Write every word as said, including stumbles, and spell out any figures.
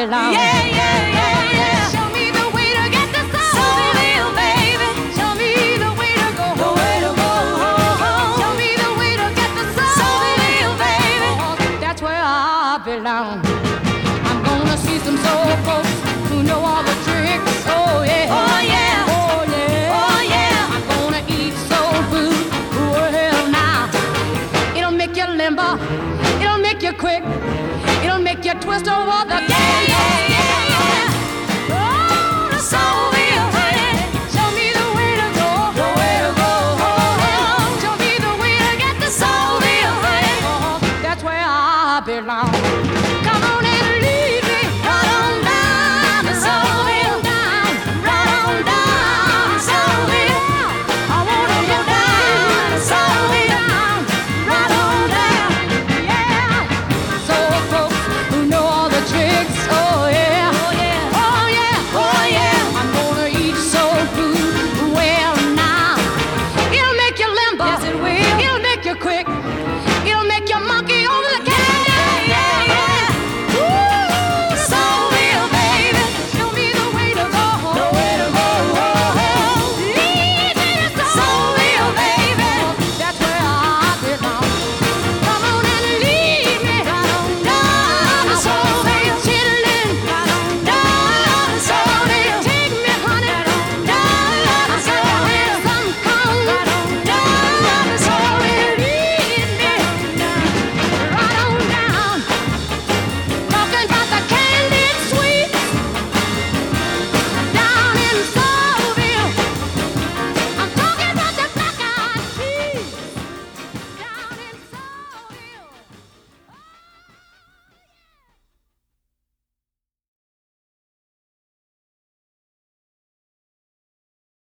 belong. Yeah, yeah, yeah, yeah. Show me the way to get to Soulville, baby. Show me the way to go The way to go home. Show me the way to get to Soulville, baby. That's where I belong. I'm gonna see some soul folks who know all the tricks. Oh yeah. Oh yeah. Oh yeah. Oh yeah. I'm gonna eat soul food. Well now, it'll make you limber. It'll make you quick. It'll make you twist over the Yeah, yeah, yeah, yeah. Oh, the Soulville, honey. Show me the way to go. The way to go home. Show me the way to get to Soulville, honey. That's where I belong.